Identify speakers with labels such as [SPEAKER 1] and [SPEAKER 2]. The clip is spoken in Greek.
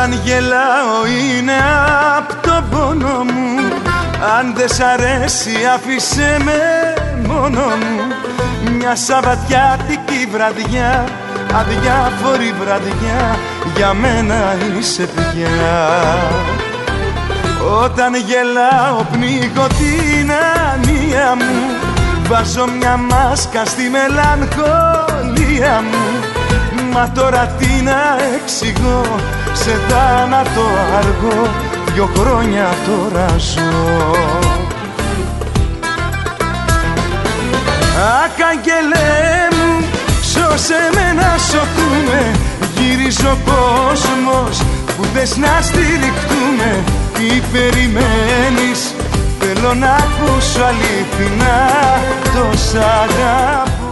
[SPEAKER 1] Όταν γελάω είναι απ' τον πόνο μου. Αν δεν σ' αρέσει άφησέ με μόνο μου. Μια σαββατιάτικη βραδιά, αδιάφορη βραδιά, για μένα είσαι πια. Όταν γελάω πνίγω την ανία μου. Βάζω μια μάσκα στη μελαγχολία μου. Μα τώρα τι να εξηγώ, σε θάνατο αργό 2 χρόνια τώρα ζω. Αχ, αγγελέ μου, σώσε με να σωθούμε. Γυρίζει ο κόσμος που θες να στηριχτούμε. Τι περιμένεις, θέλω να ακούσω αληθινά, το σ' αγαπώ.